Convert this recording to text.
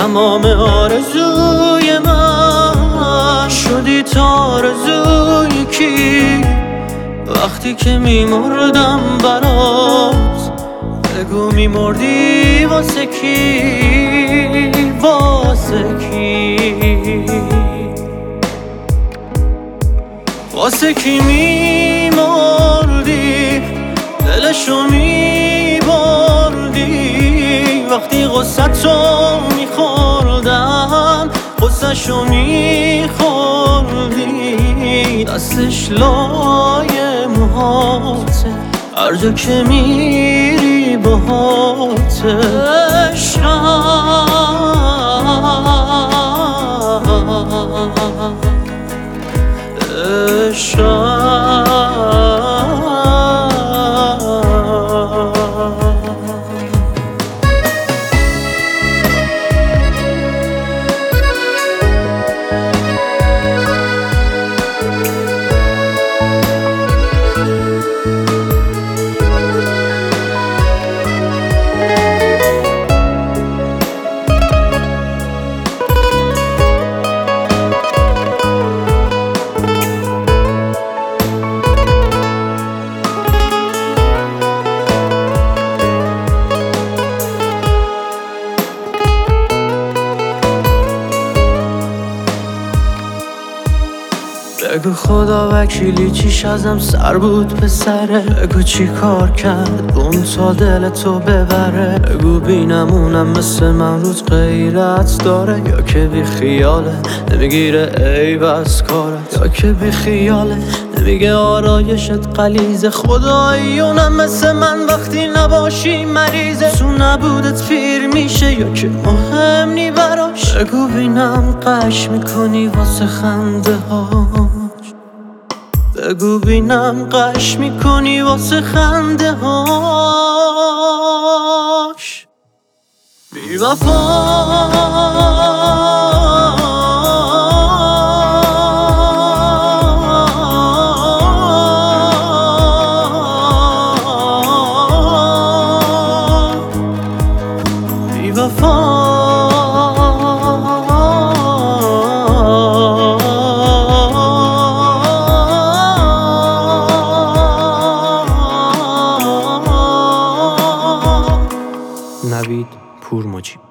تمام آرزوی من شدی تا آرزوی کی؟ وقتی که میمردم برات بگو میمردی واسه کی؟ واسه کی؟ واسه کی میمردی؟ دلشو میبردی وقتی غصتو میخوردم غصهشو میخوردی دستش لای موهاته هر جا که میری باهاته بگو خدا وکیلی چیش ازم سر بود پسره بگو چی کار کرد اون تا دل تو ببره بگو بینمونم مثل من روز غیرت داره یا که بی خیاله نمیگیره عیب از کارت یا که بی خیاله نمیگه آرایشت غلیظه خدایی اونم مثل من وقتی نباشی مریضه تو نبودت پیر میشه یا که مهم نی براش بگو بینم قش میکنی واسه خنده ها بگو بینم قش میکنی واسه خنده هاش بی وفا نوید پورمجی